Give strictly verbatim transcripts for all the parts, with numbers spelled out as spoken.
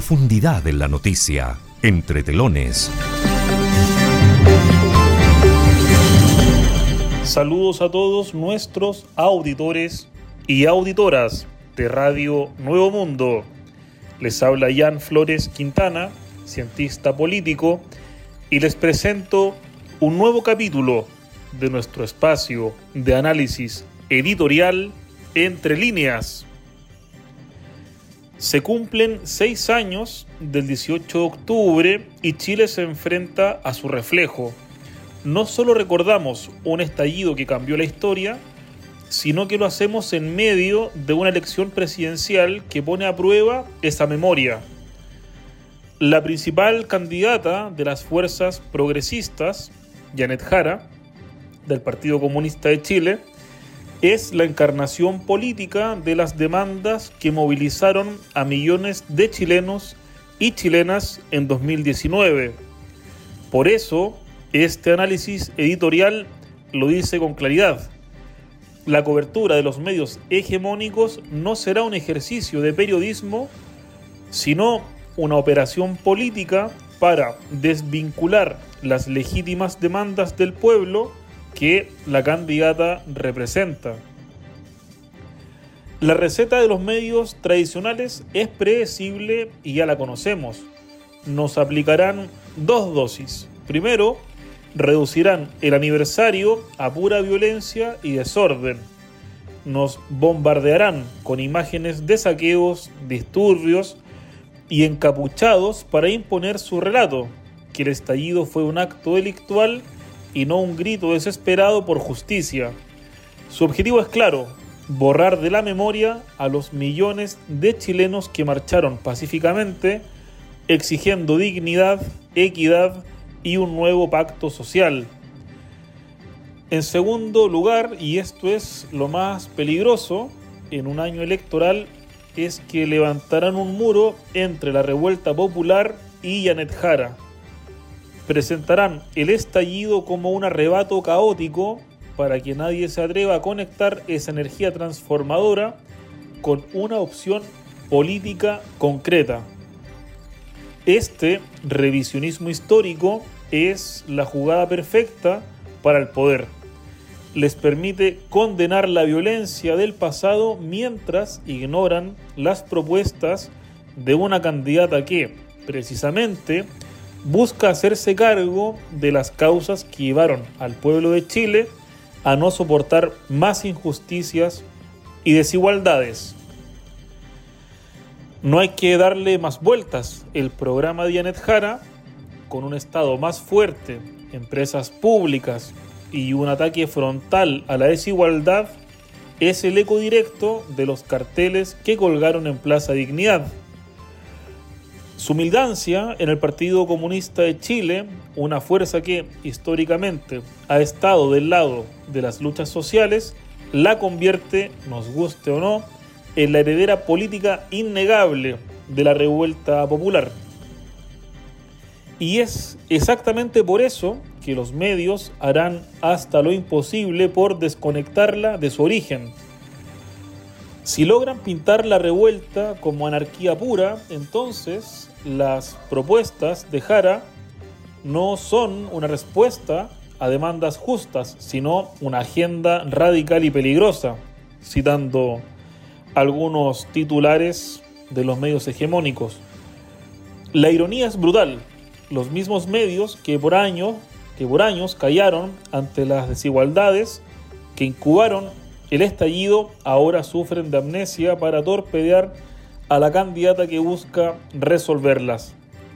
profundidad en la noticia, entre telones. Saludos a todos nuestros auditores y auditoras de Radio Nuevo Mundo. Les habla Jan Flores Quintana, cientista político, y les presento un nuevo capítulo de nuestro espacio de análisis editorial Entre Líneas. Se cumplen seis años del dieciocho de octubre y Chile se enfrenta a su reflejo. No solo recordamos un estallido que cambió la historia, sino que lo hacemos en medio de una elección presidencial que pone a prueba esa memoria. La principal candidata de las fuerzas progresistas, Janet Jara, del Partido Comunista de Chile, es la encarnación política de las demandas que movilizaron a millones de chilenos y chilenas en dos mil diecinueve. Por eso, este análisis editorial lo dice con claridad. La cobertura de los medios hegemónicos no será un ejercicio de periodismo, sino una operación política para desvincular las legítimas demandas del pueblo que la candidata representa. La receta de los medios tradicionales es predecible y ya la conocemos. Nos aplicarán dos dosis. Primero, reducirán el aniversario a pura violencia y desorden. Nos bombardearán con imágenes de saqueos, disturbios y encapuchados para imponer su relato, que el estallido fue un acto delictual y no un grito desesperado por justicia. Su objetivo es claro: borrar de la memoria a los millones de chilenos que marcharon pacíficamente exigiendo dignidad, equidad y un nuevo pacto social. En segundo lugar, y esto es lo más peligroso en un año electoral, es que levantarán un muro entre la revuelta popular y Janet Jara. Presentarán el estallido como un arrebato caótico para que nadie se atreva a conectar esa energía transformadora con una opción política concreta. Este revisionismo histórico es la jugada perfecta para el poder. Les permite condenar la violencia del pasado mientras ignoran las propuestas de una candidata que, precisamente, busca hacerse cargo de las causas que llevaron al pueblo de Chile a no soportar más injusticias y desigualdades. No hay que darle más vueltas. El programa de Janet Jara, con un Estado más fuerte, empresas públicas y un ataque frontal a la desigualdad, es el eco directo de los carteles que colgaron en Plaza Dignidad. Su militancia en el Partido Comunista de Chile, una fuerza que históricamente ha estado del lado de las luchas sociales, la convierte, nos guste o no, en la heredera política innegable de la revuelta popular. Y es exactamente por eso que los medios harán hasta lo imposible por desconectarla de su origen. Si logran pintar la revuelta como anarquía pura, entonces las propuestas de Jara no son una respuesta a demandas justas, sino una agenda radical y peligrosa, citando algunos titulares de los medios hegemónicos. La ironía es brutal. Los mismos medios que por años, que por años callaron ante las desigualdades que incubaron el estallido, ahora sufren de amnesia para torpedear a la candidata que busca resolverlas.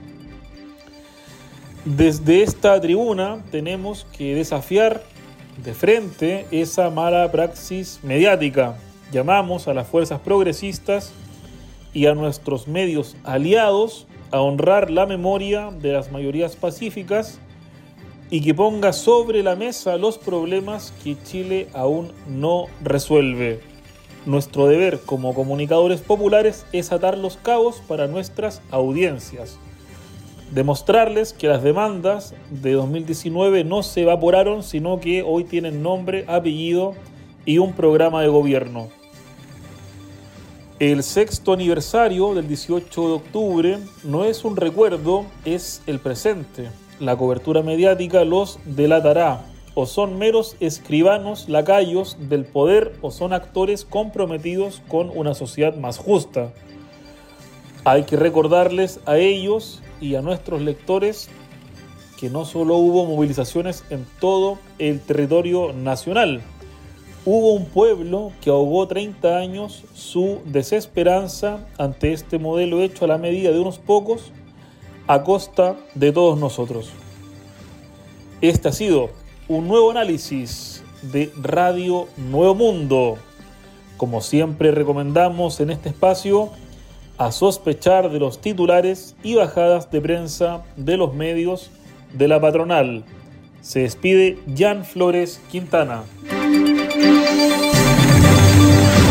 Desde esta tribuna tenemos que desafiar de frente esa mala praxis mediática. Llamamos a las fuerzas progresistas y a nuestros medios aliados a honrar la memoria de las mayorías pacíficas y que ponga sobre la mesa los problemas que Chile aún no resuelve. Nuestro deber como comunicadores populares es atar los cabos para nuestras audiencias. Demostrarles que las demandas de dos mil diecinueve no se evaporaron, sino que hoy tienen nombre, apellido y un programa de gobierno. El sexto aniversario del dieciocho de octubre no es un recuerdo, es el presente. La cobertura mediática los delatará. O son meros escribanos lacayos del poder o son actores comprometidos con una sociedad más justa. Hay que recordarles a ellos y a nuestros lectores que no solo hubo movilizaciones en todo el territorio nacional. Hubo un pueblo que ahogó treinta años su desesperanza ante este modelo hecho a la medida de unos pocos a costa de todos nosotros. Este ha sido un nuevo análisis de Radio Nuevo Mundo. Como siempre recomendamos en este espacio a sospechar de los titulares y bajadas de prensa de los medios de la patronal. Se despide Jan Flores Quintana.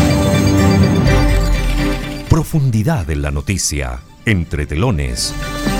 Profundidad en la noticia, entre telones.